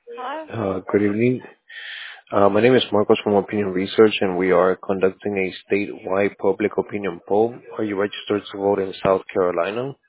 Hello? Good evening. My name is Marcos from Opinion Research, and we are conducting a statewide public opinion poll. Are you registered to vote in South Carolina?